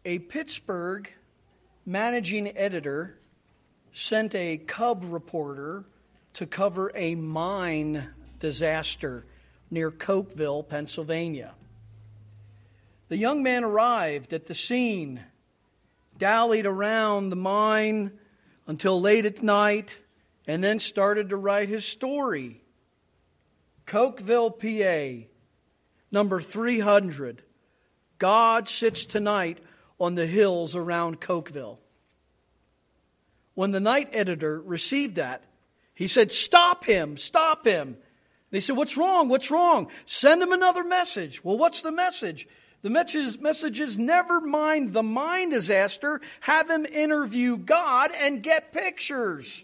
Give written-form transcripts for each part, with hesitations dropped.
A Pittsburgh managing editor sent a cub reporter to cover a mine disaster near Cokeville, Pennsylvania. The young man arrived at the scene, dallied around the mine until late at night, and then started to write his story. Cokeville, PA, number 300. God sits tonight on the hills around Cokeville. When the night editor received that, he said, "Stop him, stop him." They said, "What's wrong? What's wrong?" "Send him another message." "Well, what's the message?" The message is, never mind the mine disaster, have him interview God and get pictures.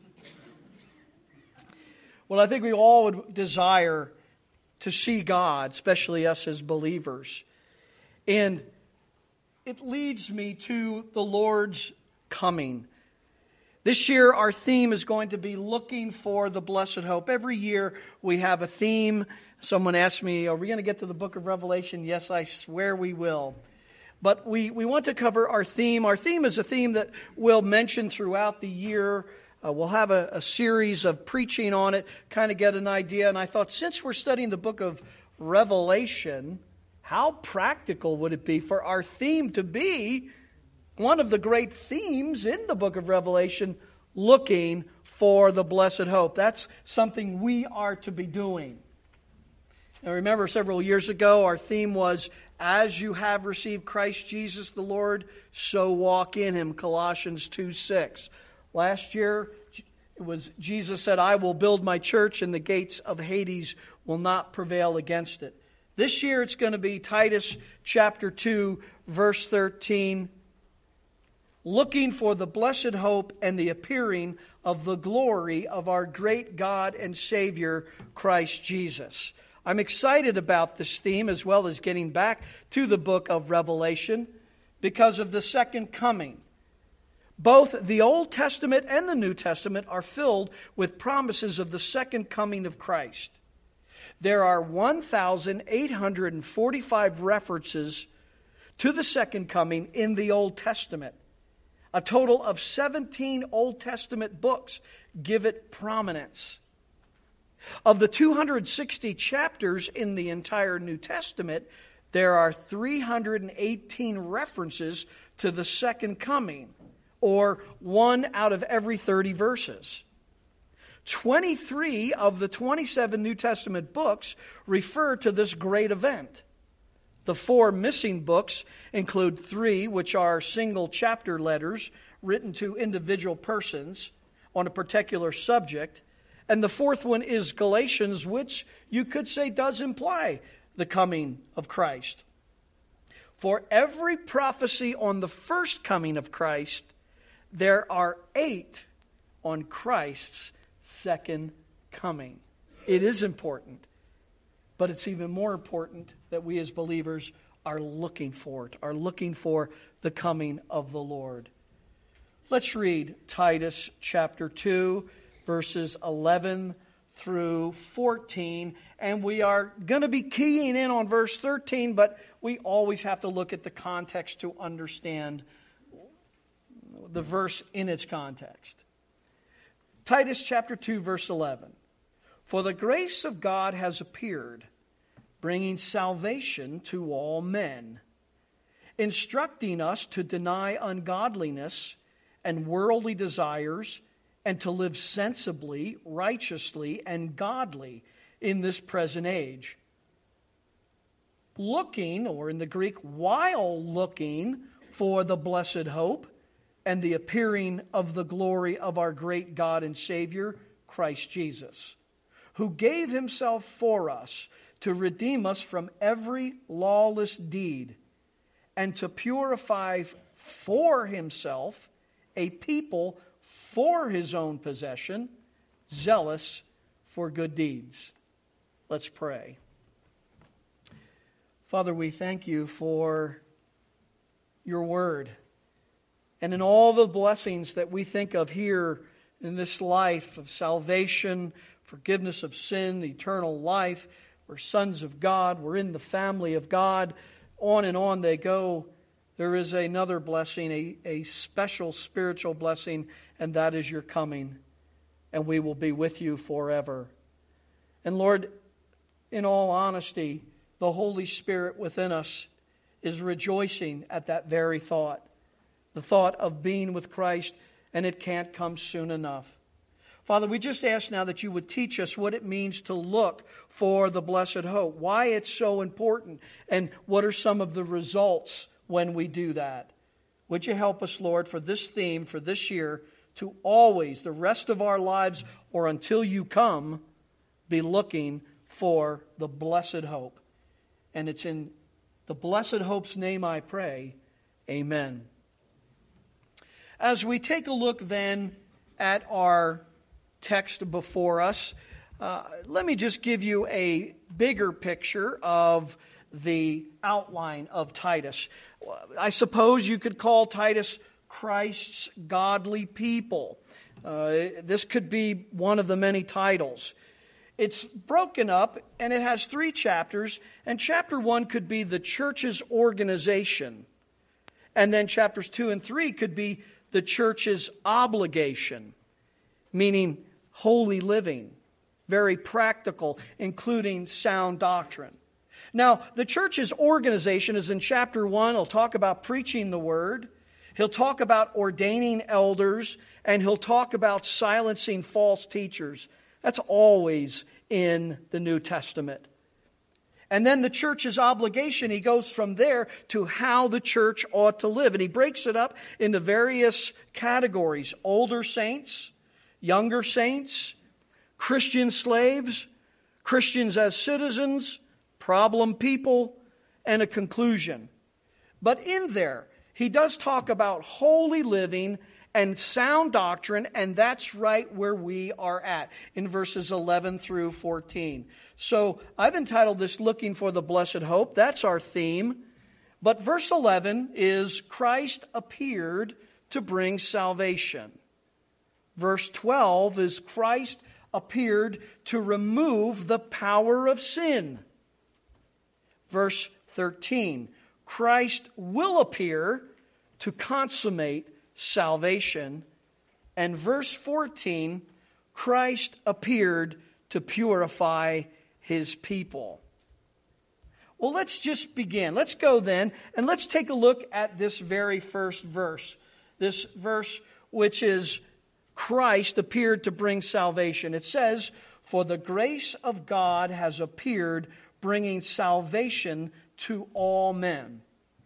Well, I think we all would desire to see God, especially us as believers. And it leads me to the Lord's coming. This year, our theme is going to be looking for the blessed hope. Every year, we have a theme. Someone asked me, are we going to get to the book of Revelation? Yes, I swear we will. But we want to cover our theme. Our theme is a theme that we'll mention throughout the year. We'll have a series of preaching on it, kind of get an idea. And I thought, since we're studying the book of Revelation, how practical would it be for our theme to be one of the great themes in the book of Revelation, looking for the blessed hope? That's something we are to be doing. Now remember, several years ago, our theme was, as you have received Christ Jesus the Lord, so walk in Him, Colossians 2:6. Last year, it was Jesus said, I will build my church and the gates of Hades will not prevail against it. This year, it's going to be Titus chapter 2, verse 13. Looking for the blessed hope and the appearing of the glory of our great God and Savior, Christ Jesus. I'm excited about this theme, as well as getting back to the book of Revelation, because of the second coming. Both the Old Testament and the New Testament are filled with promises of the second coming of Christ. There are 1,845 references to the second coming in the Old Testament. A total of 17 Old Testament books give it prominence. Of the 260 chapters in the entire New Testament, there are 318 references to the second coming, or 1 out of every 30 verses. 23 of the 27 New Testament books refer to this great event. The 4 missing books include 3 which are single chapter letters written to individual persons on a particular subject. And the 4th one is Galatians, which you could say does imply the coming of Christ. For every prophecy on the first coming of Christ, there are 8 on Christ's second coming. It is important. But it's even more important that we as believers are looking for it, are looking for the coming of the Lord. Let's read Titus chapter 2, verses 11 through 14. And we are going to be keying in on verse 13, but we always have to look at the context to understand the verse in its context. Titus chapter 2, verse 11. For the grace of God has appeared, bringing salvation to all men, instructing us to deny ungodliness and worldly desires, and to live sensibly, righteously, and godly in this present age. Looking, or in the Greek, while looking for the blessed hope and the appearing of the glory of our great God and Savior, Christ Jesus, who gave Himself for us to redeem us from every lawless deed and to purify for Himself a people for His own possession, zealous for good deeds. Let's pray. Father, we thank You for Your word. And in all the blessings that we think of here in this life of salvation, forgiveness of sin, eternal life, we're sons of God, we're in the family of God, on and on they go. there is another blessing, a special spiritual blessing, and that is your coming. And we will be with you forever. And Lord, in all honesty, the Holy Spirit within us is rejoicing at that very thought. The thought of being with Christ, and it can't come soon enough. Father, we just ask now that you would teach us what it means to look for the blessed hope, why it's so important, and what are some of the results when we do that. Would you help us, Lord, for this theme, for this year, to always, the rest of our lives, or until you come, be looking for the blessed hope. And it's in the blessed hope's name I pray. Amen. As we take a look then at our text before us, let me just give you a bigger picture of the outline of Titus. I suppose you could call Titus Christ's godly people. This could be one of the many titles. It's broken up and it has 3 chapters, and chapter 1 could be the church's organization. And then chapters 2 and 3 could be the church's obligation, meaning holy living, very practical, including sound doctrine. Now, the church's organization is in chapter 1. He'll talk about preaching the word. He'll talk about ordaining elders, and he'll talk about silencing false teachers. That's always in the New Testament. And then the church's obligation, he goes from there to how the church ought to live. And he breaks it up into various categories: older saints, younger saints, Christian slaves, Christians as citizens, problem people, and a conclusion. But in there, he does talk about holy living and sound doctrine, and that's right where we are at in verses 11 through 14. So I've entitled this Looking for the Blessed Hope. That's our theme. But verse 11 is Christ appeared to bring salvation. Verse 12 is Christ appeared to remove the power of sin. Verse 13, Christ will appear to consummate salvation. And verse 14, Christ appeared to purify his people. Well, let's just begin. Let's go then, and let's take a look at this very first verse. This verse which is Christ appeared to bring salvation. It says, "For the grace of God has appeared, bringing salvation to all men."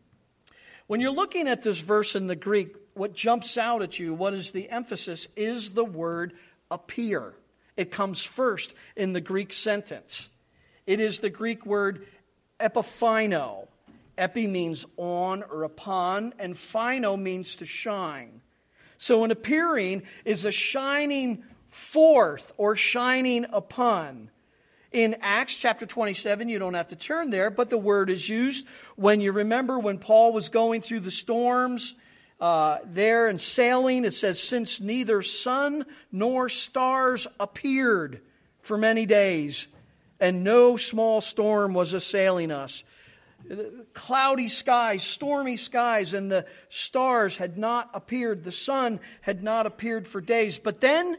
When you're looking at this verse in the Greek, what jumps out at you, what is the emphasis, is the word appear. It comes first in the Greek sentence. It is the Greek word epiphino. Epi means on or upon, and phino means to shine. So an appearing is a shining forth or shining upon. In Acts chapter 27, you don't have to turn there, but the word is used when you remember when Paul was going through the storms there and sailing. It says, "Since neither sun nor stars appeared for many days, and no small storm was assailing us." Cloudy skies, stormy skies, and the stars had not appeared. The sun had not appeared for days. But then,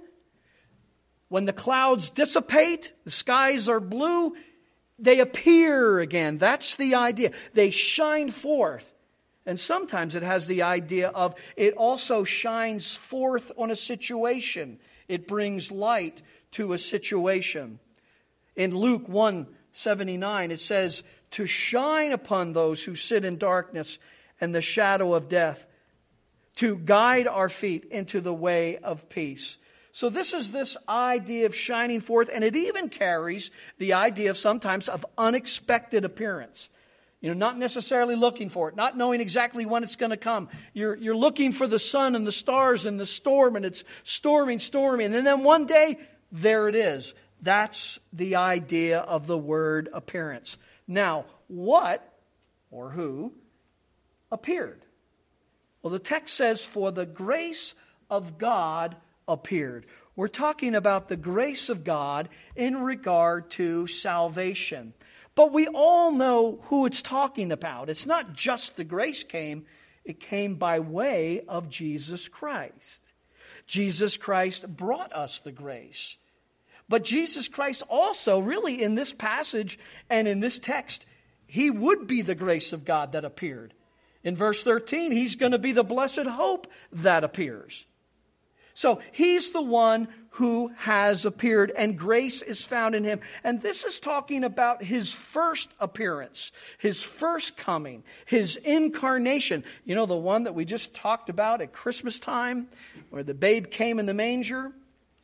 when the clouds dissipate, the skies are blue, they appear again. That's the idea. They shine forth. And sometimes it has the idea of it also shines forth on a situation. It brings light to a situation. In Luke 1:79, it says, "To shine upon those who sit in darkness and the shadow of death, to guide our feet into the way of peace." So this is this idea of shining forth, and it even carries the idea of sometimes of unexpected appearance. Not necessarily looking for it, not knowing exactly when it's going to come. You're looking for the sun and the stars and the storm, and it's storming, and then one day, there it is. That's the idea of the word appearance. Now, what or who appeared? Well, the text says, "For the grace of God appeared." We're talking about the grace of God in regard to salvation. But we all know who it's talking about. It's not just the grace came. It came by way of Jesus Christ. Jesus Christ brought us the grace. But Jesus Christ also, really in this passage and in this text, He would be the grace of God that appeared. In verse 13, He's going to be the blessed hope that appears. So He's the one who has appeared, and grace is found in Him. And this is talking about His first appearance, His first coming, His incarnation. You know, the one that we just talked about at Christmas time, where the babe came in the manger?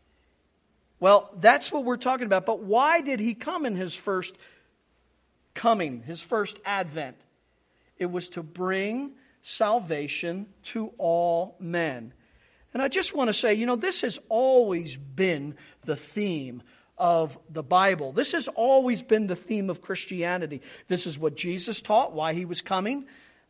Well, that's what we're talking about. But why did He come in His first coming, His first advent? It was to bring salvation to all men. And I just want to say, this has always been the theme of the Bible. This has always been the theme of Christianity. This is what Jesus taught, why He was coming.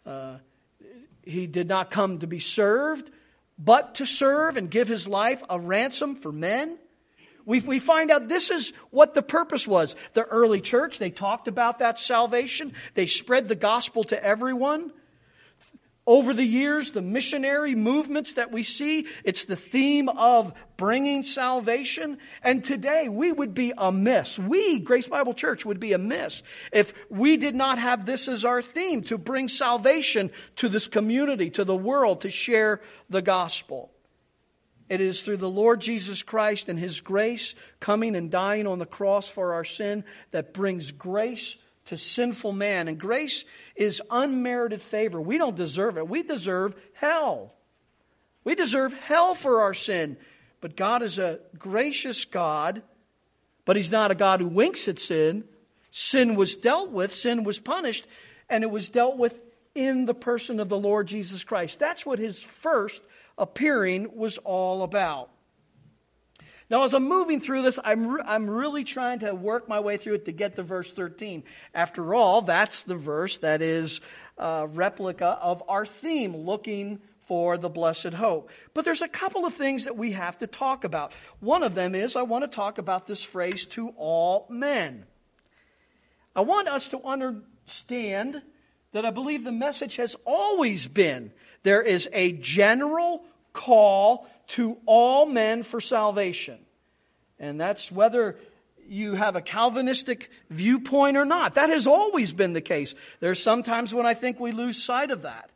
He did not come to be served, but to serve and give His life a ransom for men. We find out this is what the purpose was. The early church, they talked about that salvation. They spread the gospel to everyone. Over the years, the missionary movements that we see, it's the theme of bringing salvation. And today, we would be amiss. We, Grace Bible Church, would be amiss if we did not have this as our theme, to bring salvation to this community, to the world, to share the gospel. It is through the Lord Jesus Christ and His grace coming and dying on the cross for our sin that brings grace to sinful man. And grace is unmerited favor. We don't deserve it. We deserve hell. We deserve hell for our sin. But God is a gracious God, but He's not a God who winks at sin. Sin was dealt with, sin was punished, and it was dealt with in the person of the Lord Jesus Christ. That's what His first appearing was all about. Now, as I'm moving through this, I'm really trying to work my way through it to get to verse 13. After all, that's the verse that is a replica of our theme, looking for the blessed hope. But there's a couple of things that we have to talk about. One of them is I want to talk about this phrase, to all men. I want us to understand that I believe the message has always been there is a general call to all men for salvation. And that's whether you have a Calvinistic viewpoint or not. That has always been the case. There's sometimes when I think we lose sight of that.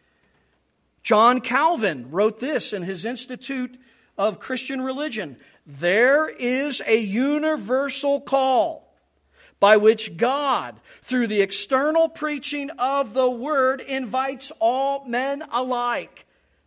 John Calvin wrote this in his Institute of Christian Religion. There is a universal call by which God, through the external preaching of the Word, invites all men alike.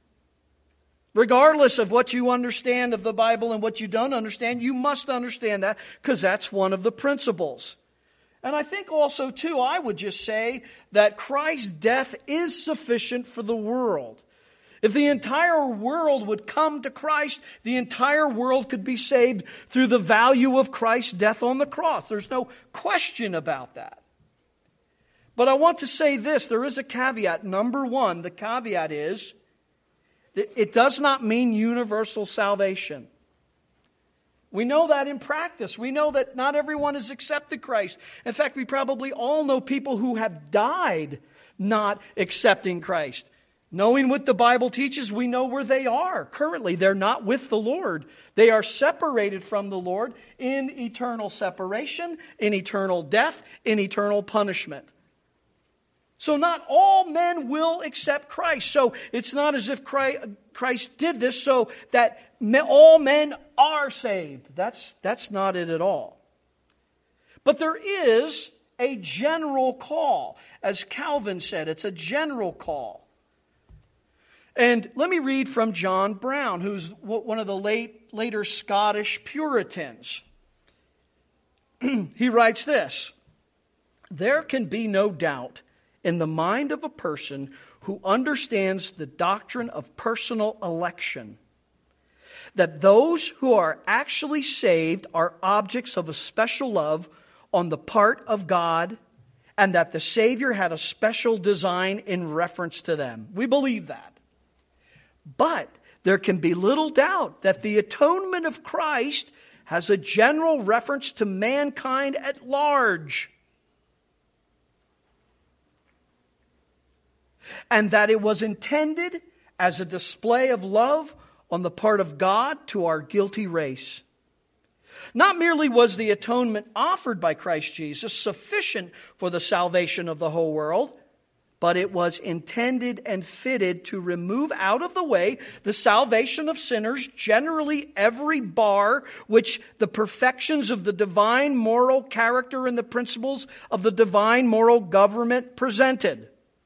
Regardless of what you understand of the Bible and what you don't understand, you must understand that, because that's one of the principles. And I think also, too, I would just say that Christ's death is sufficient for the world. If the entire world would come to Christ, the entire world could be saved through the value of Christ's death on the cross. There's no question about that. But I want to say this, there is a caveat. Number one, the caveat is, it does not mean universal salvation. We know that in practice. We know that not everyone has accepted Christ. In fact, we probably all know people who have died not accepting Christ. Knowing what the Bible teaches, we know where they are currently. They're not with the Lord. They are separated from the Lord in eternal separation, in eternal death, in eternal punishment. So not all men will accept Christ. So it's not as if Christ did this so that all men are saved. That's not it at all. But there is a general call. As Calvin said, it's a general call. And let me read from John Brown, who's one of the later Scottish Puritans. He writes this: there can be no doubt in the mind of a person who understands the doctrine of personal election that those who are actually saved are objects of a special love on the part of God, and that the Savior had a special design in reference to them. We believe that. But there can be little doubt that the atonement of Christ has a general reference to mankind at large. and that it was intended as a display of love on the part of God to our guilty race. Not merely was the atonement offered by Christ Jesus sufficient for the salvation of the whole world, but it was intended and fitted to remove out of the way the salvation of sinners, generally every bar which the perfections of the divine moral character and the principles of the divine moral government presented.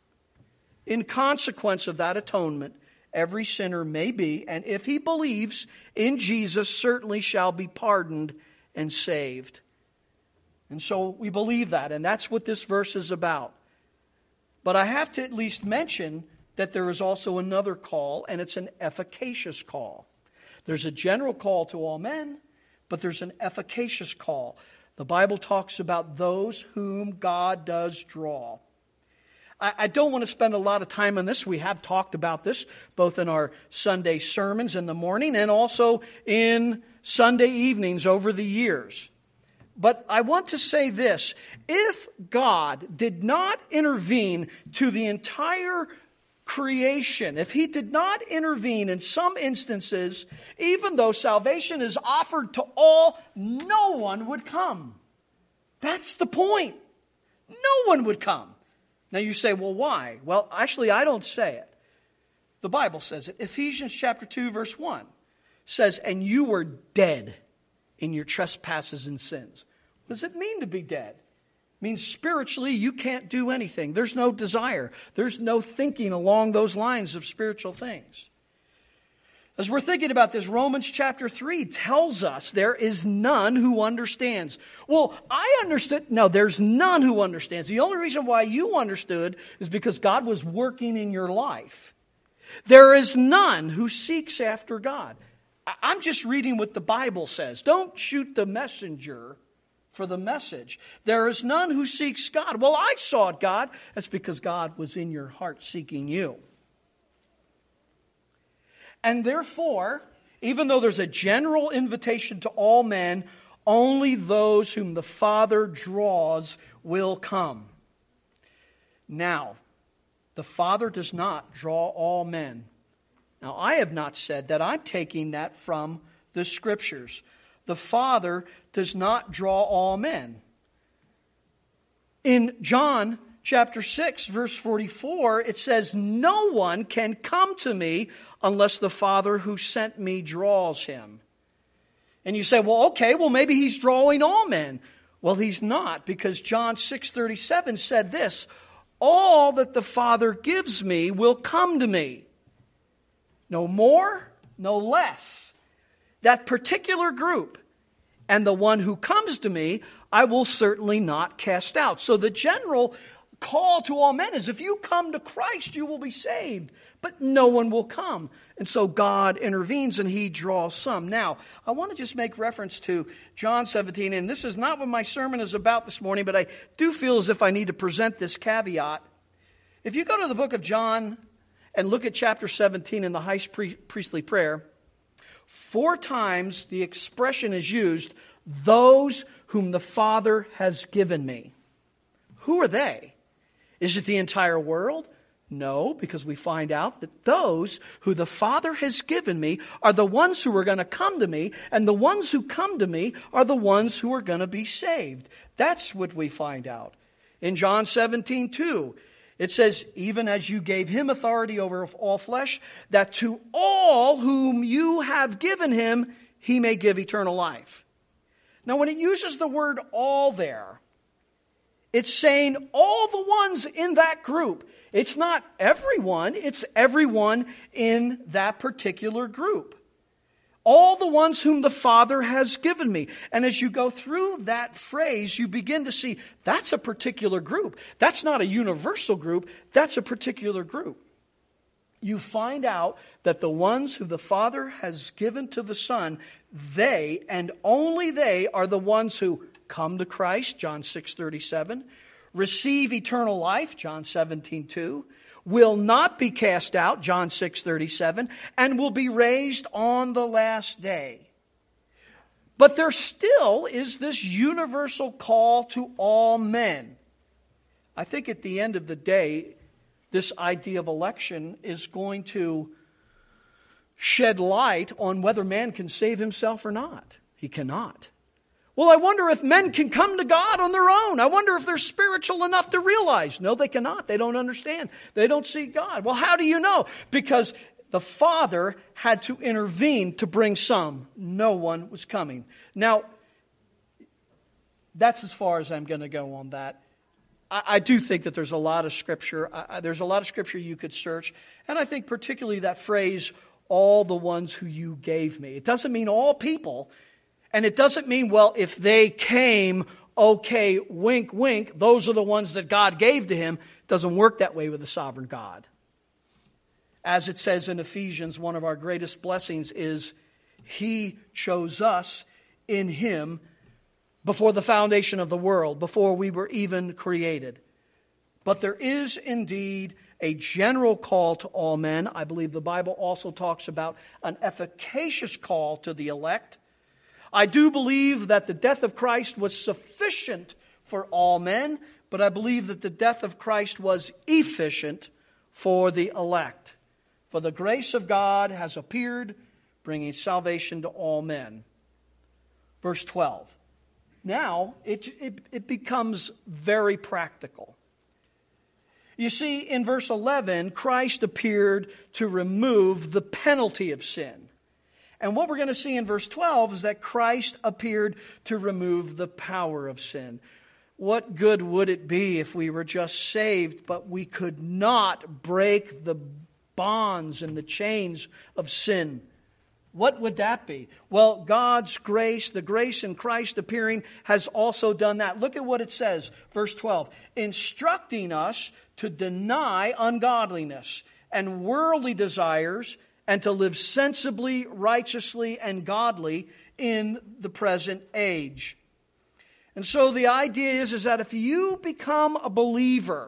In consequence of that atonement, every sinner may be, and if he believes in Jesus, certainly shall be pardoned and saved. And so we believe that, and that's what this verse is about. But I have to at least mention that there is also another call, and it's an efficacious call. There's a general call to all men, but there's an efficacious call. The Bible talks about those whom God does draw. I don't want to spend a lot of time on this. We have talked about this both in our Sunday sermons in the morning and also in Sunday evenings over the years. But I want to say this. If God did not intervene to the entire creation, if He did not intervene in some instances, even though salvation is offered to all, no one would come. That's the point. No one would come. Now you say, well, why? Well, actually, I don't say it. The Bible says it. Ephesians chapter 2, verse 1 says, and you were dead in your trespasses and sins. What does it mean to be dead? It means spiritually you can't do anything. There's no desire. There's no thinking along those lines of spiritual things. As we're thinking about this, Romans chapter 3 tells us there is none who understands. Well, I understood. No, there's none who understands. The only reason why you understood is because God was working in your life. There is none who seeks after God. I'm just reading what the Bible says. Don't shoot the messenger for the message. There is none who seeks God. Well, I sought God. That's because God was in your heart seeking you. And therefore, even though there's a general invitation to all men, only those whom the Father draws will come. Now, the Father does not draw all men. Now, I have not said that. I'm taking that from the Scriptures. The Father does not draw all men. In John chapter 6, verse 44, it says, no one can come to me unless the Father who sent me draws him. And you say, well, okay, well, maybe He's drawing all men. Well, He's not, because John 6:37 said this, all that the Father gives me will come to me. No more, no less. That particular group, and the one who comes to me, I will certainly not cast out. So the general call to all men is if you come to Christ, you will be saved. But no one will come. And so God intervenes and He draws some. Now, I want to just make reference to John 17. And this is not what my sermon is about this morning, but I do feel as if I need to present this caveat. If you go to the book of John and look at chapter 17 in the high priestly prayer, 4 times the expression is used, those whom the Father has given me. Who are they? Is it the entire world? No, because we find out that those who the Father has given me are the ones who are going to come to me, and the ones who come to me are the ones who are going to be saved. That's what we find out. In John 17:2, it says, even as you gave Him authority over all flesh, that to all whom you have given Him, He may give eternal life. Now, when it uses the word all there, it's saying all the ones in that group. It's not everyone, it's everyone in that particular group. All the ones whom the Father has given me. And as you go through that phrase, you begin to see that's a particular group. That's not a universal group, that's a particular group. You find out that the ones who the Father has given to the Son, they and only they are the ones who come to Christ, John 6:37, receive eternal life, John 17:2, will not be cast out, John 6:37, and will be raised on the last day. But there still is this universal call to all men. I think at the end of the day, this idea of election is going to shed light on whether man can save himself or not. He cannot. Well, I wonder if men can come to God on their own. I wonder if they're spiritual enough to realize. No, they cannot. They don't understand. They don't see God. Well, how do you know? Because the Father had to intervene to bring some. No one was coming. Now, that's as far as I'm going to go on that. I do think that there's a lot of Scripture. There's a lot of Scripture you could search. And I think particularly that phrase, all the ones who you gave me. It doesn't mean all people. And it doesn't mean, well, if they came, okay, wink, wink, those are the ones that God gave to him. It doesn't work that way with the sovereign God. As it says in Ephesians, one of our greatest blessings is He chose us in Him before the foundation of the world, before we were even created. But there is indeed a general call to all men. I believe the Bible also talks about an efficacious call to the elect. I do believe that the death of Christ was sufficient for all men, but I believe that the death of Christ was efficient for the elect. For the grace of God has appeared, bringing salvation to all men. Verse 12. Now, it becomes very practical. You see, in verse 11, Christ appeared to remove the penalty of sin. And what we're going to see in verse 12 is that Christ appeared to remove the power of sin. What good would it be if we were just saved, but we could not break the bonds and the chains of sin? What would that be? Well, God's grace, the grace in Christ appearing, has also done that. Look at what it says, verse 12. Instructing us to deny ungodliness and worldly desires and to live sensibly, righteously, and godly in the present age. And so the idea is that if you become a believer,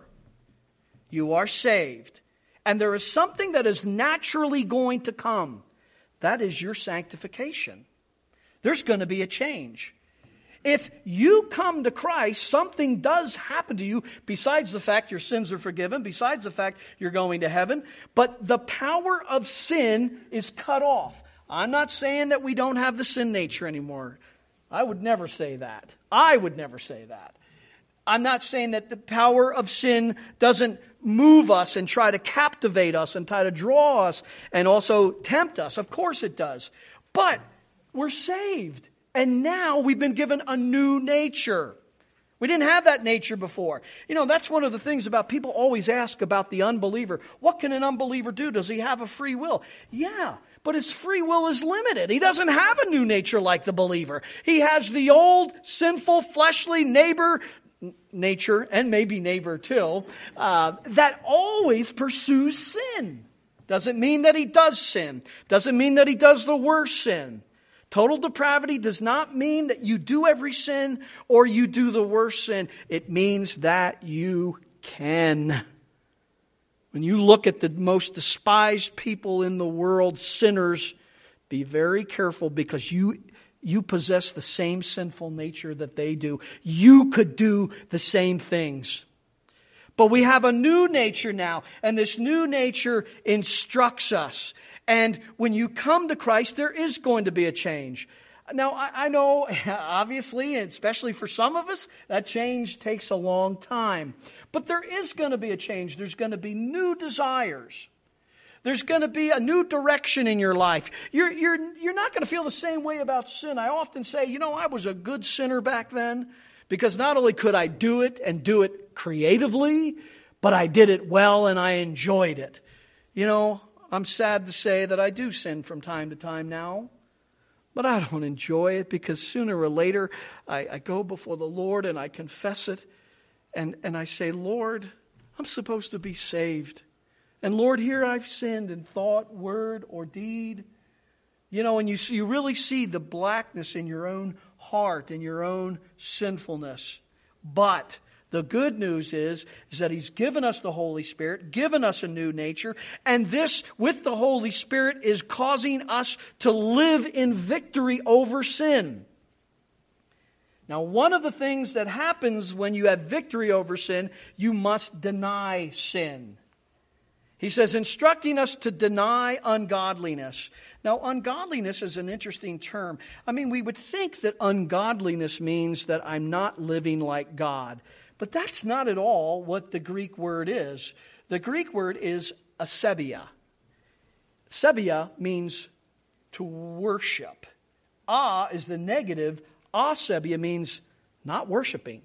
you are saved. And there is something that is naturally going to come. That is your sanctification. There's going to be a change. If you come to Christ, something does happen to you besides the fact your sins are forgiven, besides the fact you're going to heaven. But the power of sin is cut off. I'm not saying that we don't have the sin nature anymore. I would never say that. I would never say that. I'm not saying that the power of sin doesn't move us and try to captivate us and try to draw us and also tempt us. Of course it does. But we're saved. And now we've been given a new nature. We didn't have that nature before. You know, that's one of the things about people always ask about the unbeliever. What can an unbeliever do? Does he have a free will? Yeah, but his free will is limited. He doesn't have a new nature like the believer. He has the old, sinful, fleshly nature, and maybe neighbor too, that always pursues sin. Doesn't mean that he does sin. Doesn't mean that he does the worst sin. Total depravity does not mean that you do every sin or you do the worst sin. It means that you can. When you look at the most despised people in the world, sinners, be very careful because you possess the same sinful nature that they do. You could do the same things. But we have a new nature now, and this new nature instructs us. And when you come to Christ, there is going to be a change. Now, I know, obviously, and especially for some of us, that change takes a long time. But there is going to be a change. There's going to be new desires. There's going to be a new direction in your life. You're not going to feel the same way about sin. I often say, I was a good sinner back then because not only could I do it and do it creatively, but I did it well and I enjoyed it. I'm sad to say that I do sin from time to time now, but I don't enjoy it because sooner or later I go before the Lord and I confess it and I say, Lord, I'm supposed to be saved. And Lord, here I've sinned in thought, word, or deed. And you really see the blackness in your own heart and your own sinfulness. But the good news is that He's given us the Holy Spirit, given us a new nature, and this, with the Holy Spirit, is causing us to live in victory over sin. Now, one of the things that happens when you have victory over sin, you must deny sin. He says, instructing us to deny ungodliness. Now, ungodliness is an interesting term. I mean, we would think that ungodliness means that I'm not living like God. But that's not at all what the Greek word is. The Greek word is asebia. Sebia means to worship. Is the negative. Asebia means not worshiping.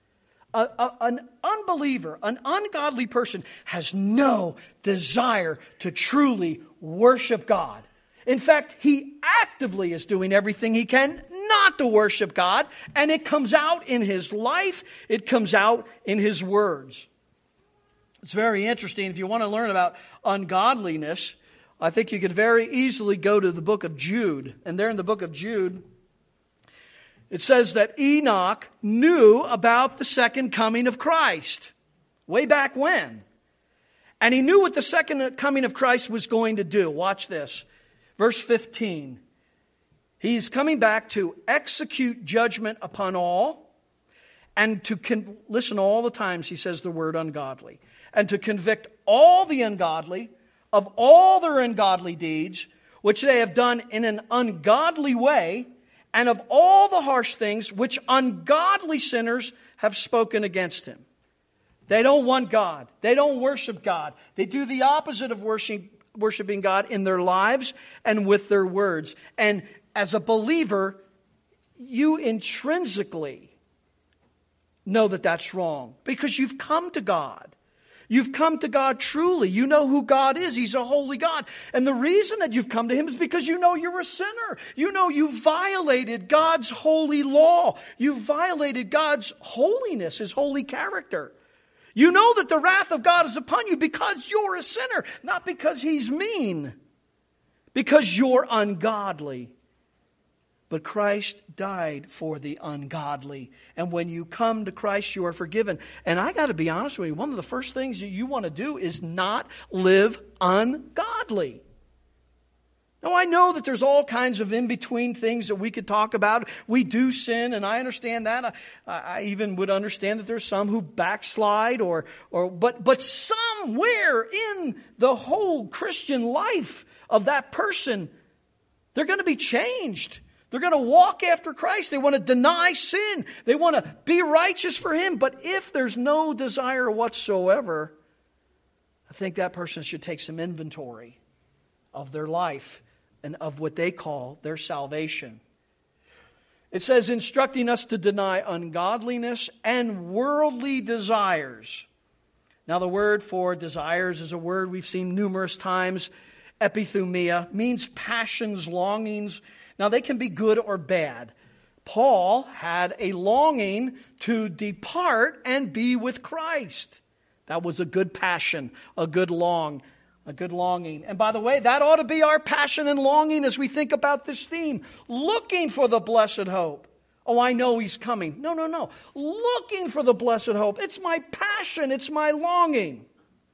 An unbeliever, an ungodly person has no desire to truly worship God. In fact, he actively is doing everything he can not to worship God, and it comes out in his life, it comes out in his words. It's very interesting. If you want to learn about ungodliness, I think you could very easily go to the book of Jude. And there in the book of Jude, it says that Enoch knew about the second coming of Christ. Way back when. And he knew what the second coming of Christ was going to do. Watch this. Verse 15. He's coming back to execute judgment upon all. And to, listen all the times he says the word ungodly. And to convict all the ungodly of all their ungodly deeds, which they have done in an ungodly way, and of all the harsh things which ungodly sinners have spoken against him. They don't want God. They don't worship God. They do the opposite of worshiping God in their lives and with their words. And as a believer, you intrinsically know that that's wrong because you've come to God. You've come to God truly. You know who God is. He's a holy God. And the reason that you've come to Him is because you know you're a sinner. You know you've violated God's holy law. You've violated God's holiness, His holy character. You know that the wrath of God is upon you because you're a sinner, not because He's mean, because you're ungodly. But Christ died for the ungodly. And when you come to Christ, you are forgiven. And I got to be honest with you, one of the first things that you want to do is not live ungodly. Now, I know that there's all kinds of in-between things that we could talk about. We do sin, and I understand that. I even would understand that there's some who backslide, but somewhere in the whole Christian life of that person, they're going to be changed. They're going to walk after Christ. They want to deny sin. They want to be righteous for Him. But if there's no desire whatsoever, I think that person should take some inventory of their life and of what they call their salvation. It says, instructing us to deny ungodliness and worldly desires. Now, the word for desires is a word we've seen numerous times. Epithumia means passions, longings. Now, they can be good or bad. Paul had a longing to depart and be with Christ. That was a good passion, a good longing. And by the way, that ought to be our passion and longing as we think about this theme. Looking for the blessed hope. Oh, I know He's coming. No. Looking for the blessed hope. It's my passion. It's my longing.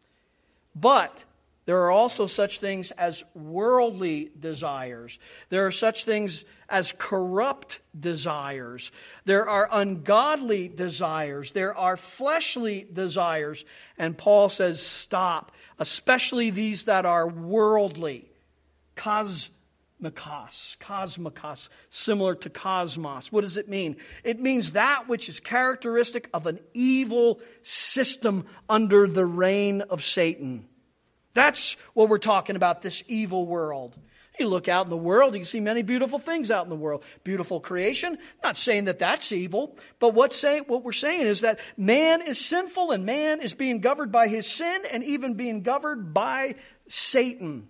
But there are also such things as worldly desires. There are such things as corrupt desires. There are ungodly desires. There are fleshly desires. And Paul says, stop. Especially these that are worldly. Cosmikos, similar to cosmos. What does it mean? It means that which is characteristic of an evil system under the reign of Satan. That's what we're talking about, this evil world. You look out in the world, you can see many beautiful things out in the world. Beautiful creation. Not saying that that's evil, but what we're saying is that man is sinful and man is being governed by his sin and even being governed by Satan.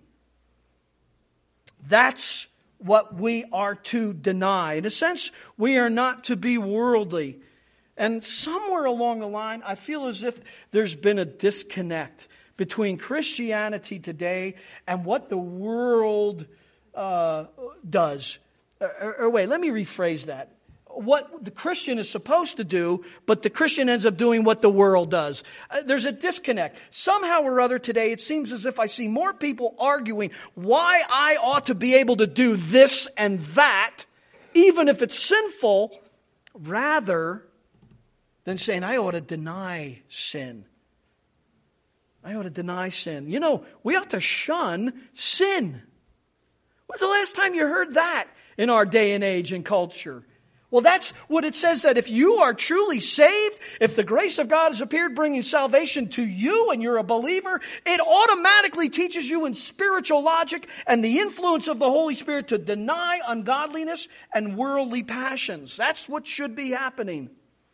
That's what we are to deny. In a sense, we are not to be worldly. And somewhere along the line, I feel as if there's been a disconnect between Christianity today and what the world does. Wait, let me rephrase that. What the Christian is supposed to do, but the Christian ends up doing what the world does. There's a disconnect. Somehow or other today, it seems as if I see more people arguing why I ought to be able to do this and that, even if it's sinful, rather than saying I ought to deny sin. I ought to deny sin. You know, we ought to shun sin. When's the last time you heard that in our day and age and culture? Well, that's what it says, that if you are truly saved, if the grace of God has appeared bringing salvation to you and you're a believer, it automatically teaches you in spiritual logic and the influence of the Holy Spirit to deny ungodliness and worldly passions. That's what should be happening.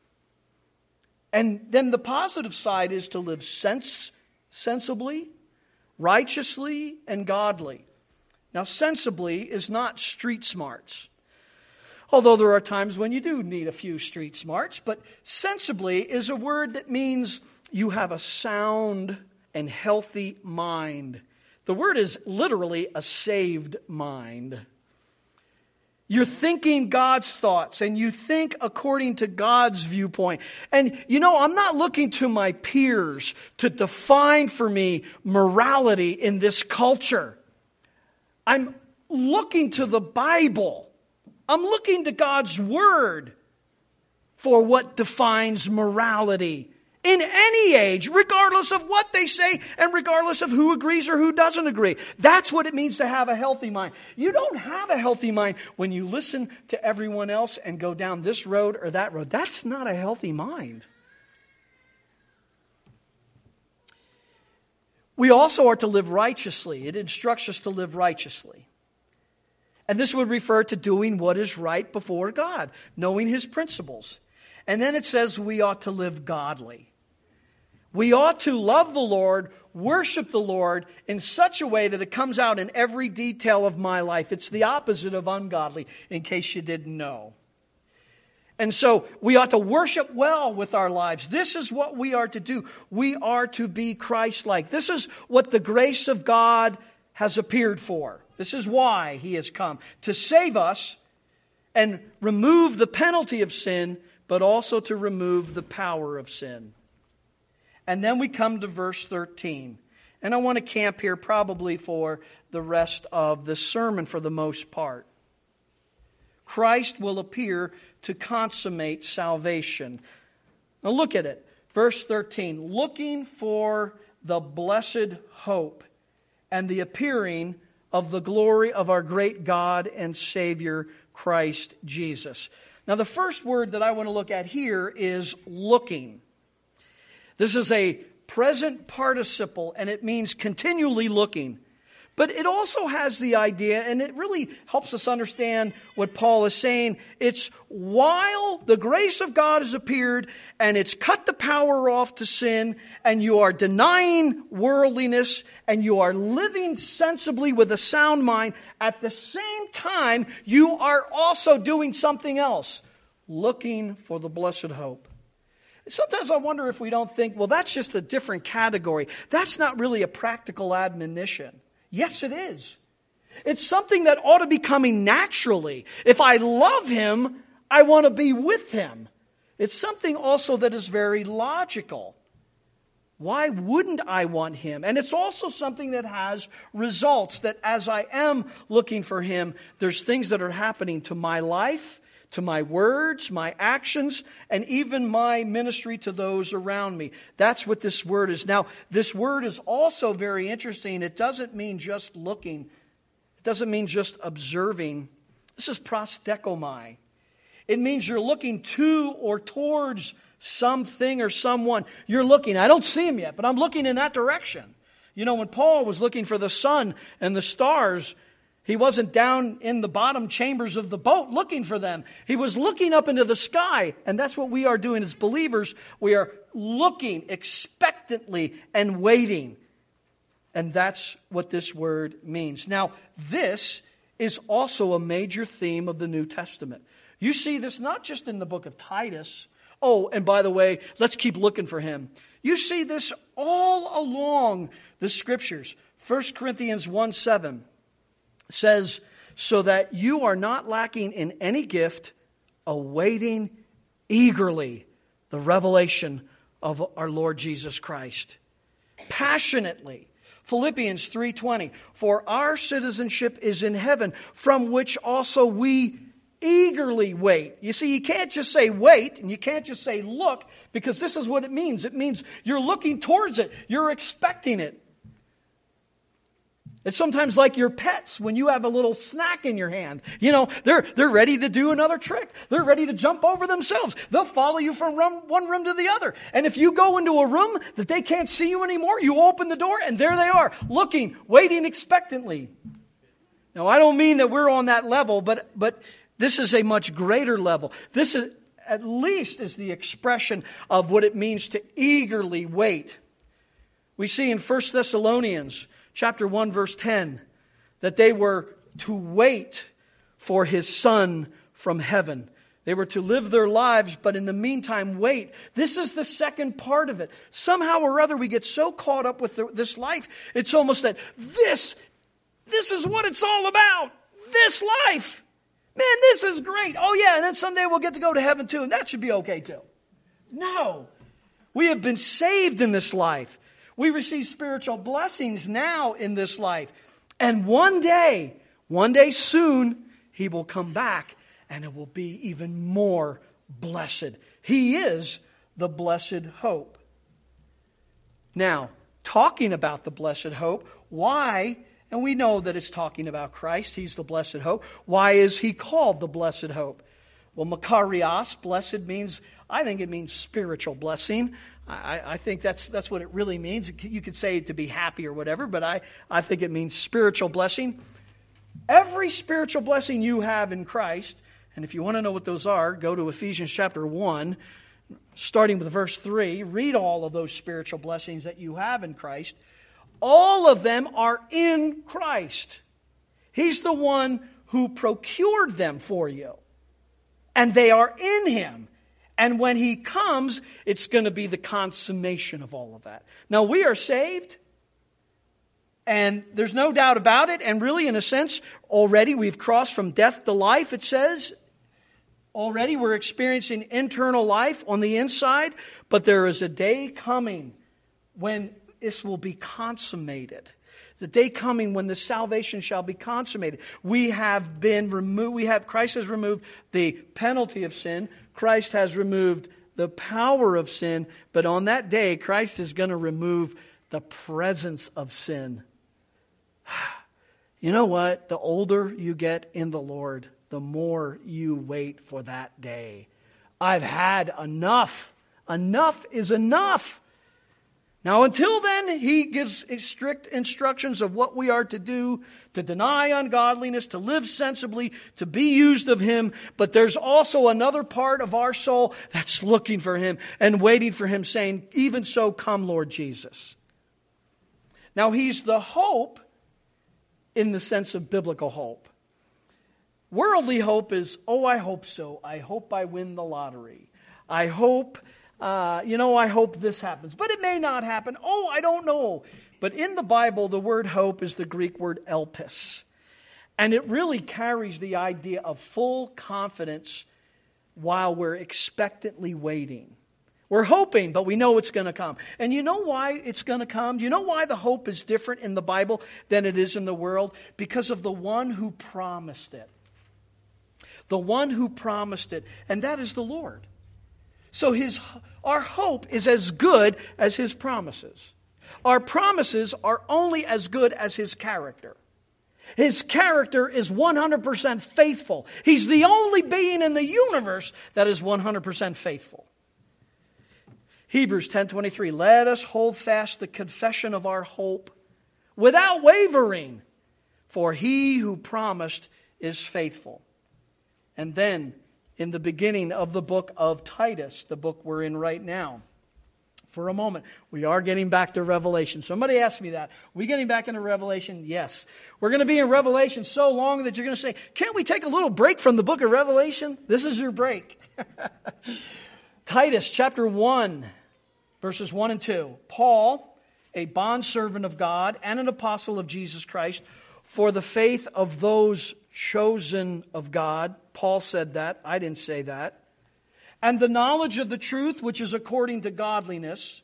And then the positive side is to live sensibly, righteously, and godly. Now, sensibly is not street smarts. Although there are times when you do need a few street smarts, but sensibly is a word that means you have a sound and healthy mind. The word is literally a saved mind. You're thinking God's thoughts and you think according to God's viewpoint. And you know, I'm not looking to my peers to define for me morality in this culture. I'm looking to the Bible. I'm looking to God's Word for what defines morality in any age, regardless of what they say and regardless of who agrees or who doesn't agree. That's what it means to have a healthy mind. You don't have a healthy mind when you listen to everyone else and go down this road or that road. That's not a healthy mind. We also are to live righteously. It instructs us to live righteously. And this would refer to doing what is right before God, knowing His principles. And then it says we ought to live godly. We ought to love the Lord, worship the Lord in such a way that it comes out in every detail of my life. It's the opposite of ungodly, in case you didn't know. And so we ought to worship well with our lives. This is what we are to do. We are to be Christ-like. This is what the grace of God has appeared for. This is why He has come, to save us and remove the penalty of sin, but also to remove the power of sin. And then we come to verse 13. And I want to camp here probably for the rest of the sermon for the most part. Christ will appear to consummate salvation. Now look at it. Verse 13. Looking for the blessed hope and the appearing of the glory of our great God and Savior, Christ Jesus. Now, the first word that I want to look at here is looking. This is a present participle, and it means continually looking. But it also has the idea, and it really helps us understand what Paul is saying. It's while the grace of God has appeared and it's cut the power off to sin, and you are denying worldliness and you are living sensibly with a sound mind, at the same time you are also doing something else, looking for the blessed hope. Sometimes I wonder if we don't think, well, that's just a different category. That's not really a practical admonition. Yes, it is. It's something that ought to be coming naturally. If I love Him, I want to be with Him. It's something also that is very logical. Why wouldn't I want Him? And it's also something that has results, that as I am looking for Him, there's things that are happening to my life, to my words, my actions, and even my ministry to those around me. That's what this word is. Now, this word is also very interesting. It doesn't mean just looking. It doesn't mean just observing. This is prosdekomai. It means you're looking to or towards something or someone. You're looking. I don't see him yet, but I'm looking in that direction. You know, when Paul was looking for the sun and the stars, he wasn't down in the bottom chambers of the boat looking for them. He was looking up into the sky. And that's what we are doing as believers. We are looking expectantly and waiting. And that's what this word means. Now, this is also a major theme of the New Testament. You see this not just in the book of Titus. Oh, and by the way, let's keep looking for him. You see this all along the Scriptures. 1 Corinthians 1:7. says, so that you are not lacking in any gift, awaiting eagerly the revelation of our Lord Jesus Christ. Passionately. Philippians 3:20, for our citizenship is in heaven, from which also we Eagerly wait. You see, you can't just say wait, and you can't just say look, because this is what it means. It means you're looking towards it. You're expecting it. It's sometimes like your pets when you have a little snack in your hand. You know, they're ready to do another trick. They're ready to jump over themselves. They'll follow you from one room to the other. And if you go into a room that they can't see you anymore, you open the door and there they are, looking, waiting expectantly. Now, I don't mean that we're on that level, but this is a much greater level. This is at least is the expression of what it means to eagerly wait. We see in 1 Thessalonians chapter 1, verse 10, that they were to wait for His Son from heaven. They were to live their lives, but in the meantime, wait. This is the second part of it. Somehow or other, we get so caught up with this life, it's almost that this is what it's all about. This life. Man, this is great. Oh yeah, and then someday we'll get to go to heaven too, and that should be okay too. No. We have been saved in this life. We receive spiritual blessings now in this life. And one day soon, He will come back and it will be even more blessed. He is the blessed hope. Now, talking about the blessed hope, why, and we know that it's talking about Christ, He's the blessed hope. Why is He called the blessed hope? Well, Makarios, blessed means, I think it means spiritual blessing. I think that's what it really means. You could say to be happy or whatever, but I think it means spiritual blessing. Every spiritual blessing you have in Christ, and if you want to know what those are, go to Ephesians chapter 1, starting with verse 3. Read all of those spiritual blessings that you have in Christ. All of them are in Christ. He's the one who procured them for you. And they are in Him. And when He comes, it's going to be the consummation of all of that. Now, we are saved, and there's no doubt about it. And really, in a sense, already we've crossed from death to life, it says. Already we're experiencing internal life on the inside. But there is a day coming when this will be consummated. The day coming when the salvation shall be consummated. We have been removed. Christ has removed the penalty of sin. Christ has removed the power of sin. But on that day, Christ is going to remove the presence of sin. You know what? The older you get in the Lord, the more you wait for that day. I've had enough. Enough is enough. Now, until then, He gives strict instructions of what we are to do, to deny ungodliness, to live sensibly, to be used of Him. But there's also another part of our soul that's looking for Him and waiting for Him, saying, even so, come, Lord Jesus. Now, He's the hope in the sense of biblical hope. Worldly hope is, oh, I hope so. I hope I win the lottery. I hope... I hope this happens. But it may not happen. Oh, I don't know. But in the Bible, the word hope is the Greek word elpis. And it really carries the idea of full confidence while we're expectantly waiting. We're hoping, but we know it's going to come. And you know why it's going to come? Do you know why the hope is different in the Bible than it is in the world? Because of the one who promised it. The one who promised it. And that is the Lord. So our hope is as good as His promises. Our promises are only as good as His character. His character is 100% faithful. He's the only being in the universe that is 100% faithful. Hebrews 10:23, let us hold fast the confession of our hope without wavering, for He who promised is faithful. And then, in the beginning of the book of Titus, the book we're in right now. For a moment, we are getting back to Revelation. Somebody asked me that. Are we getting back into Revelation? Yes. We're going to be in Revelation so long that you're going to say, can't we take a little break from the book of Revelation? This is your break. Titus chapter 1, verses 1 and 2. Paul, a bondservant of God and an apostle of Jesus Christ, for the faith of those chosen of God. Paul said that. I didn't say that. And the knowledge of the truth, which is according to godliness,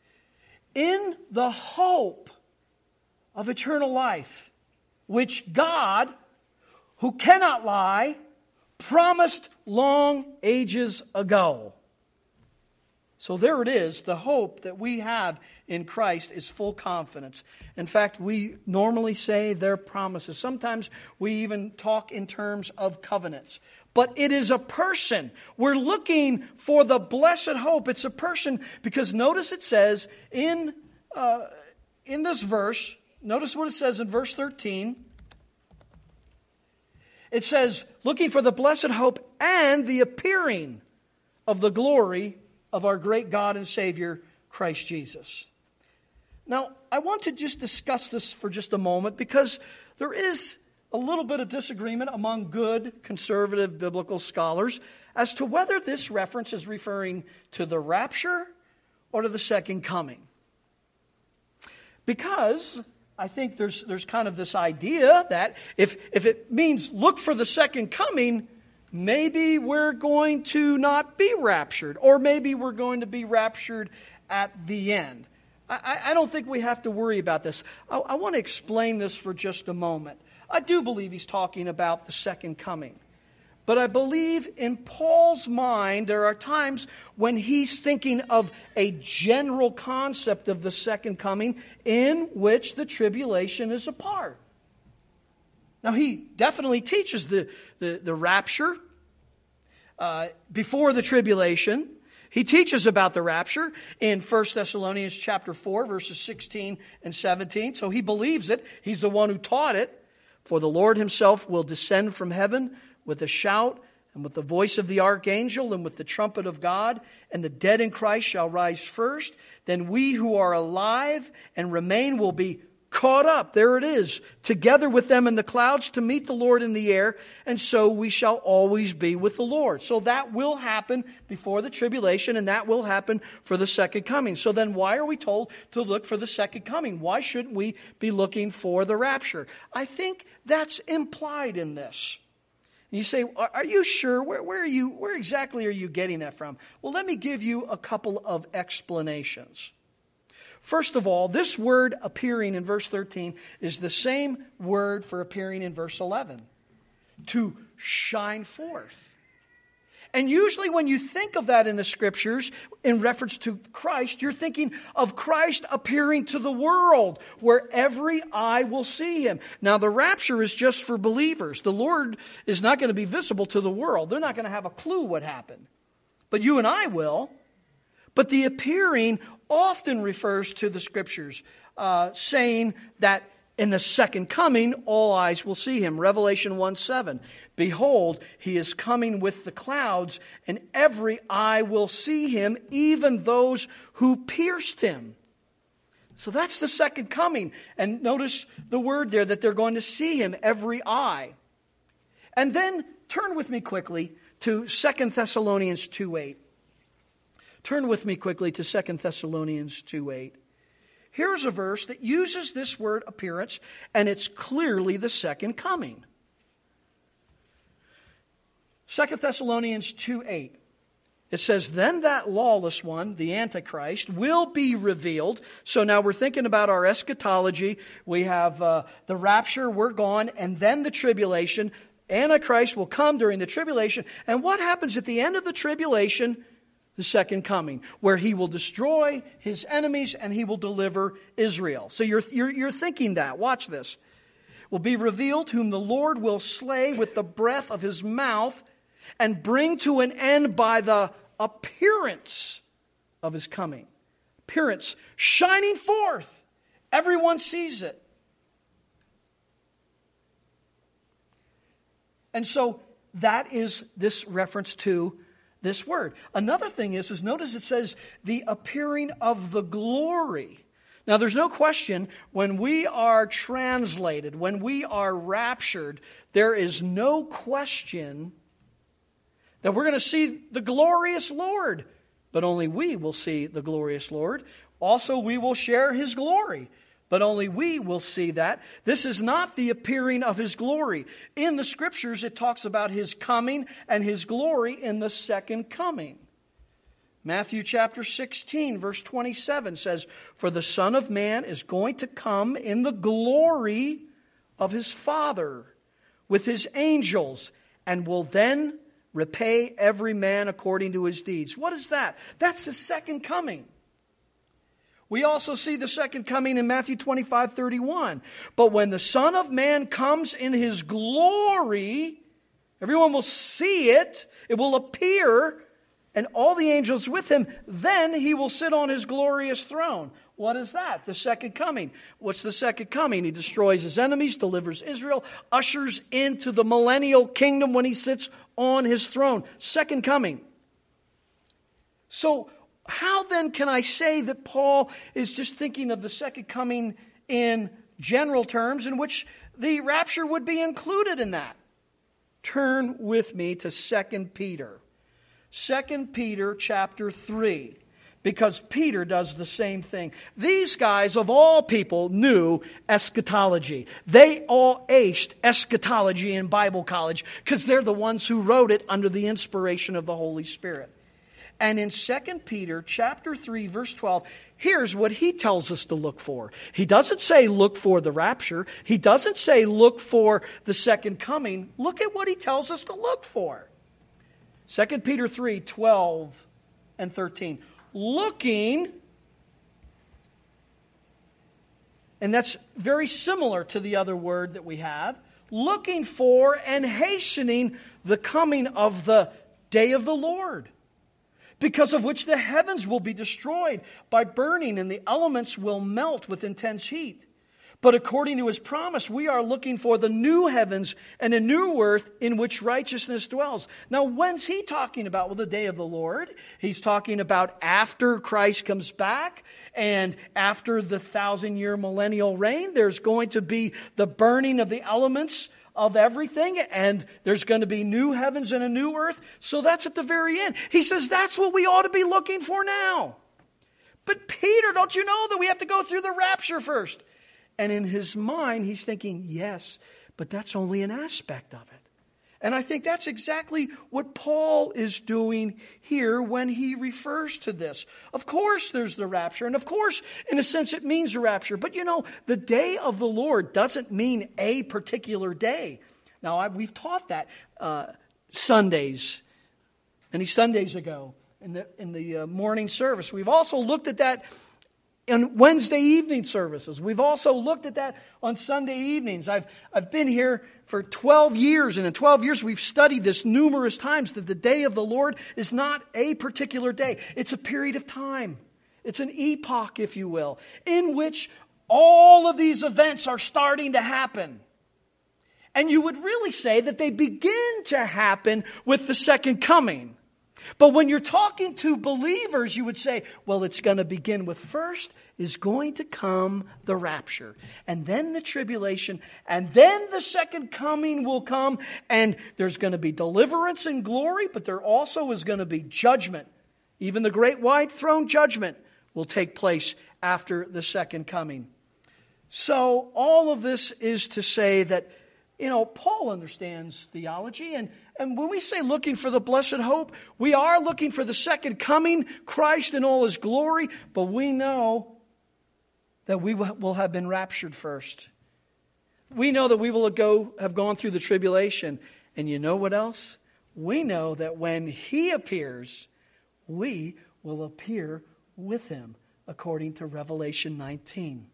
in the hope of eternal life, which God, who cannot lie, promised long ages ago. So there it is. The hope that we have in Christ is full confidence. In fact, we normally say they're promises. Sometimes we even talk in terms of covenants. But it is a person. We're looking for the blessed hope. It's a person because notice it says in this verse, notice what it says in verse 13. It says, looking for the blessed hope and the appearing of the glory of our great God and Savior, Christ Jesus. Now, I want to just discuss this for just a moment because there is a little bit of disagreement among good, conservative, biblical scholars as to whether this reference is referring to the rapture or to the second coming. Because I think there's kind of this idea that if it means look for the second coming, maybe we're going to not be raptured, or maybe we're going to be raptured at the end. I don't think we have to worry about this. I want to explain this for just a moment. I do believe he's talking about the second coming. But I believe in Paul's mind, there are times when he's thinking of a general concept of the second coming in which the tribulation is a part. Now, he definitely teaches the rapture before the tribulation. He teaches about the rapture in 1 Thessalonians chapter 4, verses 16 and 17. So he believes it. He's the one who taught it. For the Lord himself will descend from heaven with a shout and with the voice of the archangel and with the trumpet of God, and the dead in Christ shall rise first. Then we who are alive and remain will be caught up, there it is, together with them in the clouds to meet the Lord in the air, and so we shall always be with the Lord. So that will happen before the tribulation, and that will happen for the second coming. So then why are we told to look for the second coming? Why shouldn't we be looking for the rapture? I think that's implied in this. And you say, are you sure? Where exactly are you getting that from? Well, let me give you a couple of explanations. First of all, this word appearing in verse 13 is the same word for appearing in verse 11. To shine forth. And usually when you think of that in the Scriptures, in reference to Christ, you're thinking of Christ appearing to the world, where every eye will see him. Now, the rapture is just for believers. The Lord is not going to be visible to the world. They're not going to have a clue what happened. But you and I will. But the appearing often refers to the Scriptures, saying that in the second coming, all eyes will see him. Revelation 1:7. Behold, he is coming with the clouds, and every eye will see him, even those who pierced him. So that's the second coming. And notice the word there that they're going to see him, every eye. And then turn with me quickly to 2 Thessalonians 2:8. Turn with me quickly to 2 Thessalonians 2:8. Here's a verse that uses this word appearance, and it's clearly the second coming. 2 Thessalonians 2:8. It says, then that lawless one, the Antichrist, will be revealed. So now we're thinking about our eschatology. We have the rapture, we're gone, and then the tribulation. Antichrist will come during the tribulation. And what happens at the end of the tribulation? The second coming, where he will destroy his enemies and he will deliver Israel. So you're thinking that. Watch this. Will be revealed, whom the Lord will slay with the breath of his mouth and bring to an end by the appearance of his coming. Appearance, shining forth. Everyone sees it. And so that is this reference to this word. Another thing is notice it says the appearing of the glory. Now there's no question when we are translated, when we are raptured, there is no question that we're going to see the glorious Lord. But only we will see the glorious Lord. Also we will share his glory. But only we will see that. This is not the appearing of his glory. In the Scriptures, it talks about his coming and his glory in the second coming. Matthew chapter 16, verse 27 says, for the Son of Man is going to come in the glory of his Father with his angels, and will then repay every man according to his deeds. What is that? That's the second coming. We also see the second coming in Matthew 25:31. But when the Son of Man comes in his glory, everyone will see it, it will appear, and all the angels with him, then he will sit on his glorious throne. What is that? The second coming. What's the second coming? He destroys his enemies, delivers Israel, ushers into the millennial kingdom when he sits on his throne. Second coming. So, how then can I say that Paul is just thinking of the second coming in general terms, in which the rapture would be included in that? Turn with me to 2 Peter. 2 Peter chapter 3. Because Peter does the same thing. These guys, of all people, knew eschatology. They all aced eschatology in Bible college because they're the ones who wrote it under the inspiration of the Holy Spirit. And in 2 Peter chapter 3, verse 12, here's what he tells us to look for. He doesn't say look for the rapture. He doesn't say look for the second coming. Look at what he tells us to look for. 2 Peter 3, 12 and 13. Looking, and that's very similar to the other word that we have, looking for and hastening the coming of the day of the Lord, because of which the heavens will be destroyed by burning and the elements will melt with intense heat. But according to his promise, we are looking for the new heavens and a new earth in which righteousness dwells. Now, when's he talking about? Well, the day of the Lord. He's talking about after Christ comes back and after the 1,000-year millennial reign. There's going to be the burning of the elements of everything, and there's going to be new heavens and a new earth. So that's at the very end. He says that's what we ought to be looking for now. But Peter, don't you know that we have to go through the rapture first? And in his mind, he's thinking, yes, but that's only an aspect of it. And I think that's exactly what Paul is doing here when he refers to this. Of course, there's the rapture. And of course, in a sense, it means a rapture. But you know, the day of the Lord doesn't mean a particular day. Now, we've taught that Sundays, many Sundays ago in the morning service. We've also looked at that in Wednesday evening services. We've also looked at that on Sunday evenings. I've been here for 12 years, and in 12 years we've studied this numerous times, that the day of the Lord is not a particular day. It's a period of time. It's an epoch, if you will, in which all of these events are starting to happen. And you would really say that they begin to happen with the second coming. But when you're talking to believers, you would say, well, it's going to begin with first is going to come the rapture, and then the tribulation, and then the second coming will come, and there's going to be deliverance and glory, but there also is going to be judgment. Even the great white throne judgment will take place after the second coming. So all of this is to say that, you know, Paul understands theology, and when we say looking for the blessed hope, we are looking for the second coming, Christ in all His glory, but we know that we will have been raptured first. We know that we will have gone through the tribulation, and you know what else? We know that when He appears, we will appear with Him, according to Revelation 19.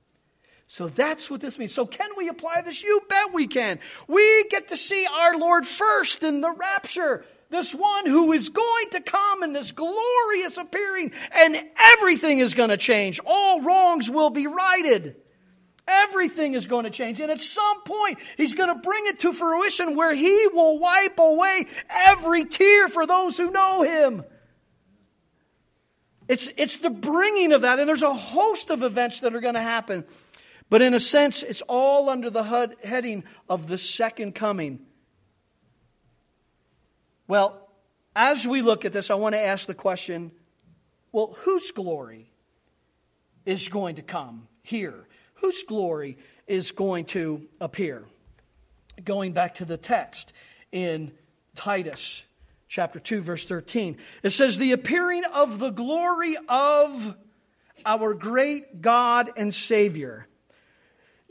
So that's what this means. So can we apply this? You bet we can. We get to see our Lord first in the rapture. This one who is going to come in this glorious appearing, and everything is going to change. All wrongs will be righted. Everything is going to change. And at some point, He's going to bring it to fruition where He will wipe away every tear for those who know Him. It's the bringing of that. And there's a host of events that are going to happen. But in a sense, it's all under the heading of the second coming. Well, as we look at this, I want to ask the question, well, whose glory is going to come here? Whose glory is going to appear? Going back to the text in Titus chapter 2, verse 13. It says, the appearing of the glory of our great God and Savior.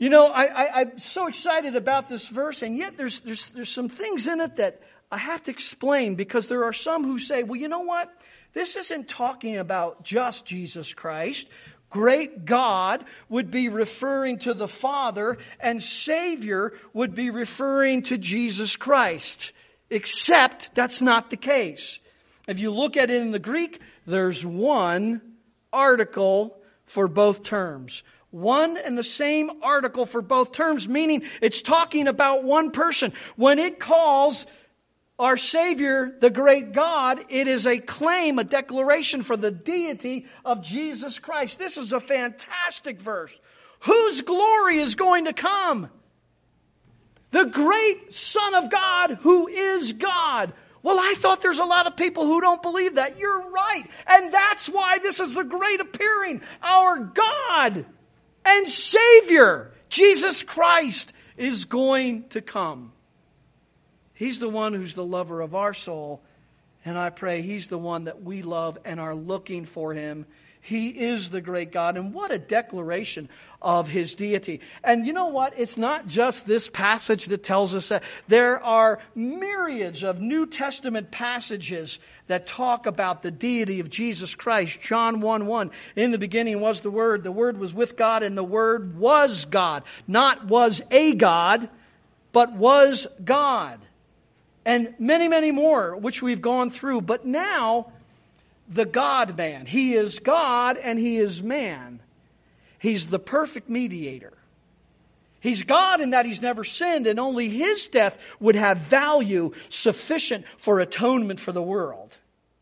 You know, I'm so excited about this verse, and yet there's some things in it that I have to explain, because there are some who say, well, you know what? This isn't talking about just Jesus Christ. Great God would be referring to the Father, and Savior would be referring to Jesus Christ. Except that's not the case. If you look at it in the Greek, there's one article for both terms. One and the same article for both terms, meaning it's talking about one person. When it calls our Savior the great God, it is a claim, a declaration for the deity of Jesus Christ. This is a fantastic verse. Whose glory is going to come? The great Son of God, who is God. Well, I thought there's a lot of people who don't believe that. You're right. And that's why this is the great appearing. Our God and Savior, Jesus Christ, is going to come. He's the one who's the lover of our soul. And I pray He's the one that we love and are looking for Him. He is the great God. And what a declaration of His deity. And you know what? It's not just this passage that tells us that. There are myriads of New Testament passages that talk about the deity of Jesus Christ. John 1:1. In the beginning was the Word was with God, and the Word was God. Not was a God, but was God. And many, many more, which we've gone through. But now, the God-man. He is God and He is man. He's the perfect mediator. He's God in that He's never sinned, and only His death would have value sufficient for atonement for the world.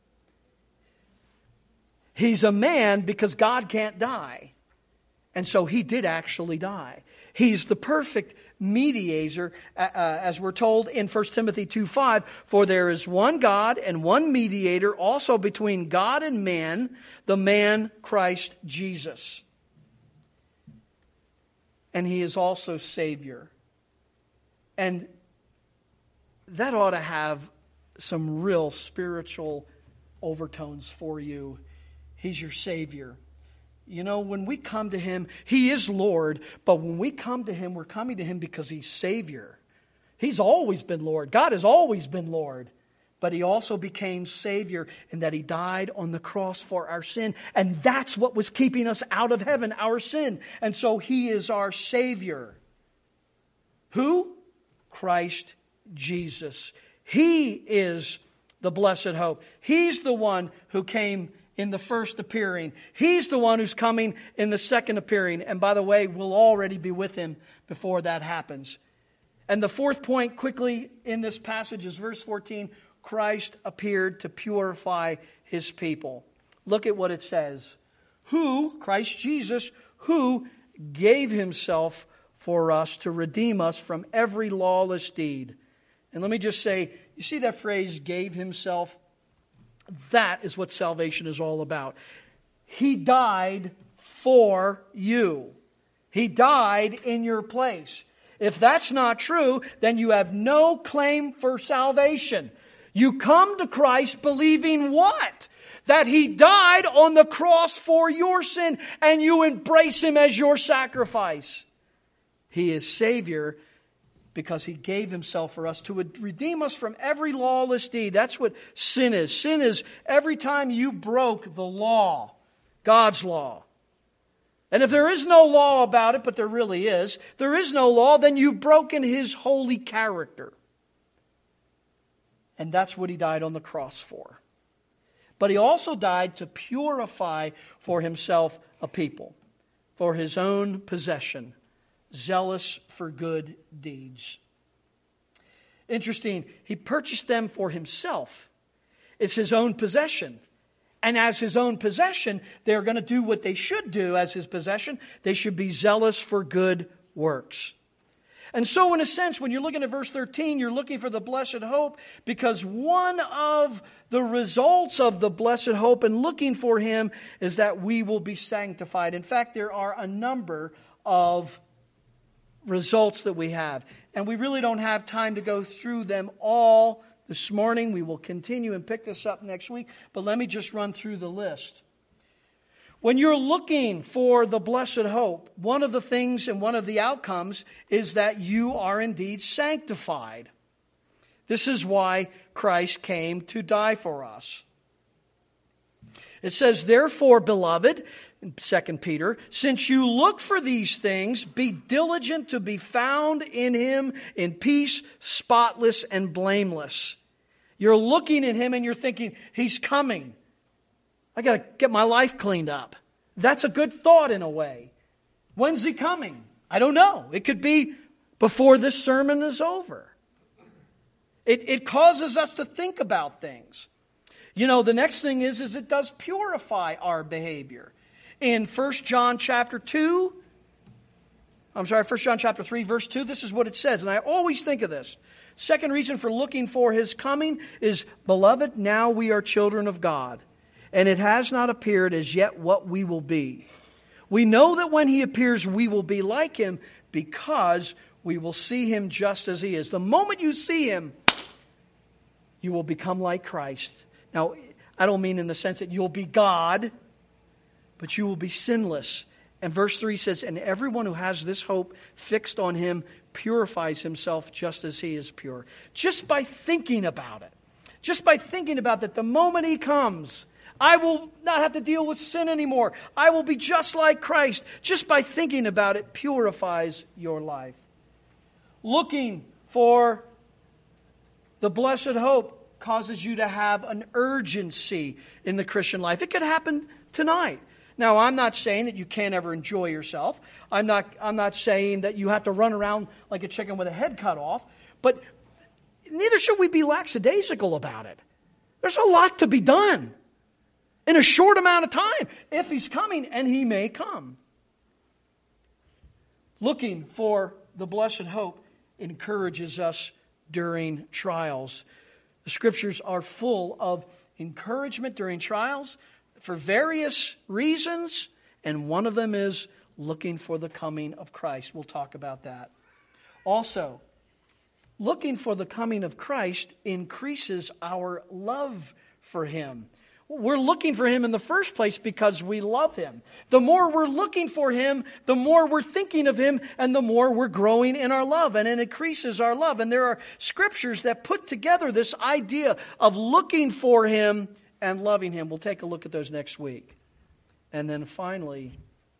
He's a man because God can't die. And so He did actually die. He's the perfect mediator, as we're told in 1 Timothy 2:5, for there is one God and one mediator also between God and man, the man Christ Jesus. And He is also Savior. And that ought to have some real spiritual overtones for you. He's your Savior. You know, when we come to Him, He is Lord, but when we come to Him, we're coming to Him because He's Savior. He's always been Lord. God has always been Lord. But He also became Savior in that He died on the cross for our sin. And that's what was keeping us out of heaven, our sin. And so He is our Savior. Who? Christ Jesus. He is the blessed hope. He's the one who came in the first appearing. He's the one who's coming in the second appearing. And by the way, we'll already be with Him before that happens. And the fourth point quickly in this passage is verse 14. Christ appeared to purify His people. Look at what it says. Who, Christ Jesus, who gave Himself for us to redeem us from every lawless deed. And let me just say, you see that phrase, gave Himself? That is what salvation is all about. He died for you. He died in your place. If that's not true, then you have no claim for salvation. You come to Christ believing what? That He died on the cross for your sin, and you embrace Him as your sacrifice. He is Savior because He gave Himself for us to redeem us from every lawless deed. That's what sin is. Sin is every time you broke the law, God's law. And if there is no law about it, but there really is, there is no law, then you've broken His holy character. And that's what He died on the cross for. But He also died to purify for Himself a people, for His own possession, zealous for good deeds. Interesting, He purchased them for Himself. It's His own possession. And as His own possession, they're going to do what they should do as His possession. They should be zealous for good works. And so in a sense, when you're looking at verse 13, you're looking for the blessed hope, because one of the results of the blessed hope and looking for Him is that we will be sanctified. In fact, there are a number of results that we have. And we really don't have time to go through them all this morning. We will continue and pick this up next week. But let me just run through the list. When you're looking for the blessed hope, one of the things and one of the outcomes is that you are indeed sanctified. This is why Christ came to die for us. It says, therefore, beloved, in 2 Peter, since you look for these things, be diligent to be found in Him in peace, spotless and blameless. You're looking at Him and you're thinking, He's coming. I got to get my life cleaned up. That's a good thought in a way. When's He coming? I don't know. It could be before this sermon is over. It causes us to think about things. You know, the next thing is it does purify our behavior. In 1 John chapter 3, verse 2, this is what it says. And I always think of this. Second reason for looking for His coming is, beloved, now we are children of God, and it has not appeared as yet what we will be. We know that when He appears, we will be like Him, because we will see Him just as He is. The moment you see Him, you will become like Christ. Now, I don't mean in the sense that you'll be God, but you will be sinless. And verse 3 says, and everyone who has this hope fixed on Him purifies himself just as He is pure. Just by thinking about it. Just by thinking about that, the moment He comes, I will not have to deal with sin anymore. I will be just like Christ. Just by thinking about it purifies your life. Looking for the blessed hope causes you to have an urgency in the Christian life. It could happen tonight. Now, I'm not saying that you can't ever enjoy yourself. I'm not saying that you have to run around like a chicken with a head cut off. But neither should we be lackadaisical about it. There's a lot to be done in a short amount of time if He's coming, and He may come. Looking for the blessed hope encourages us during trials. The Scriptures are full of encouragement during trials for various reasons, and one of them is looking for the coming of Christ. We'll talk about that. Also, looking for the coming of Christ increases our love for Him. We're looking for Him in the first place because we love Him. The more we're looking for Him, the more we're thinking of Him, and the more we're growing in our love, and it increases our love. And there are scriptures that put together this idea of looking for Him and loving Him. We'll take a look at those next week. And then finally,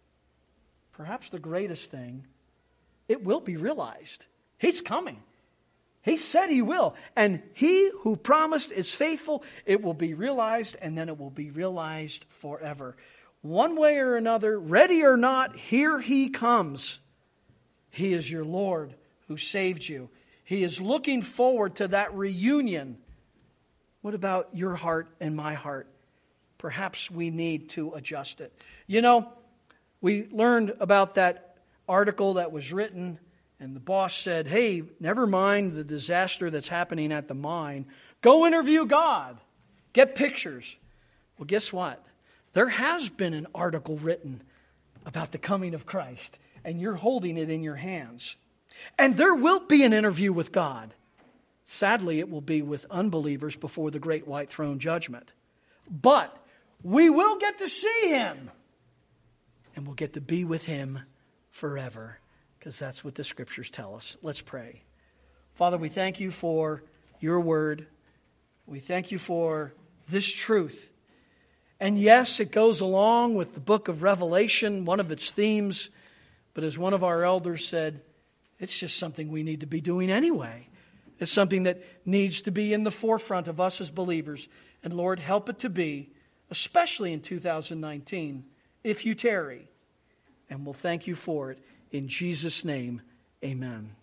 perhaps the greatest thing, it will be realized. He's coming. He said He will. And He who promised is faithful. It will be realized, and then it will be realized forever. One way or another, ready or not, here He comes. He is your Lord who saved you. He is looking forward to that reunion. What about your heart and my heart? Perhaps we need to adjust it. You know, we learned about that article that was written, and the boss said, hey, never mind the disaster that's happening at the mine. Go interview God. Get pictures. Well, guess what? There has been an article written about the coming of Christ, and you're holding it in your hands. And there will be an interview with God. Sadly, it will be with unbelievers before the great white throne judgment. But we will get to see Him, and we'll get to be with Him forever. Because that's what the Scriptures tell us. Let's pray. Father, we thank You for Your Word. We thank You for this truth. And yes, it goes along with the book of Revelation, one of its themes. But as one of our elders said, it's just something we need to be doing anyway. It's something that needs to be in the forefront of us as believers. And Lord, help it to be, especially in 2019, if You tarry. And we'll thank You for it. In Jesus' name, amen.